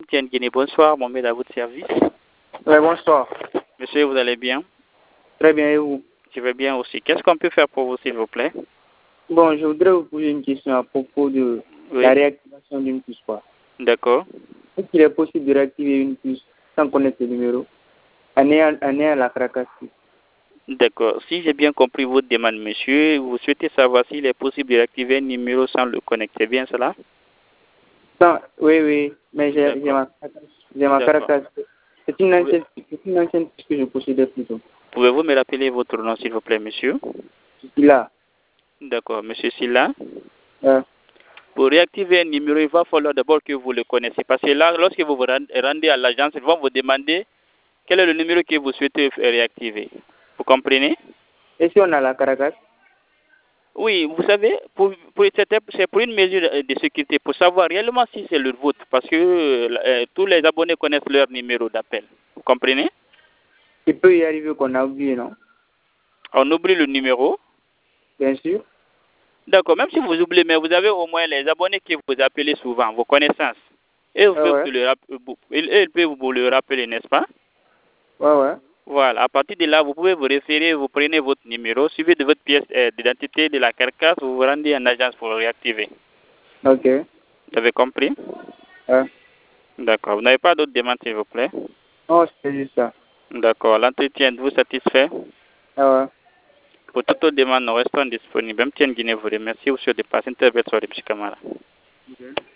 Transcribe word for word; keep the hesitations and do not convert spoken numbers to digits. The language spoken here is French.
Tiens, Guinée, bonsoir, mon maître à votre service. Oui, bonsoir. Monsieur, vous allez bien? Très bien, et vous? Je vais bien aussi. Qu'est-ce qu'on peut faire pour vous, s'il vous plaît? Bon, je voudrais vous poser une question à propos de Oui. la réactivation d'une puce. D'accord. Est-ce qu'il est possible de réactiver une puce sans connaître le numéro en ayant, en ayant la carcasse? D'accord. Si j'ai bien compris votre demande, monsieur, vous souhaitez savoir s'il est possible de réactiver un numéro sans le connecter. C'est bien cela? Non, oui, oui, mais j'ai ma, ma carcasse. C'est une ancienne, c'est une ancienne puce que je possédais plutôt. Pouvez-vous me rappeler votre nom, s'il vous plaît, monsieur? Silla. D'accord. Monsieur Silla? Euh. Pour réactiver un numéro, il va falloir d'abord que vous le connaissiez. Parce que là, lorsque vous vous rendez à l'agence, ils vont vous demander quel est le numéro que vous souhaitez réactiver. Vous comprenez? Et si on a la carcasse? Oui, vous savez, pour, pour, c'est pour une mesure de sécurité, pour savoir réellement si c'est le vôtre, parce que euh, tous les abonnés connaissent leur numéro d'appel. Vous comprenez? Il peut y arriver qu'on a oublié, non? On oublie le numéro? Bien sûr. D'accord, même si vous oubliez, mais vous avez au moins les abonnés qui vous appellent souvent, vos connaissances. Et vous ah pouvez ouais. vous le, ils peuvent vous le rappeler, n'est-ce pas? Ouais, ouais. Voilà, à partir de là, vous pouvez vous référer, vous prenez votre numéro, suivi de votre pièce euh, d'identité de la carcasse, vous vous rendez en agence pour le réactiver. Ok. Vous avez compris? Ouais. D'accord. Vous n'avez pas d'autres demandes, s'il vous plaît? Non, c'est juste ça. D'accord. L'entretien vous satisfait? Ah ouais. Pour toute autre demande, nous restons disponibles. M T N Guinée vous remercie. Vous souhaite de passer une très belle soirée, M. Kamara. Okay.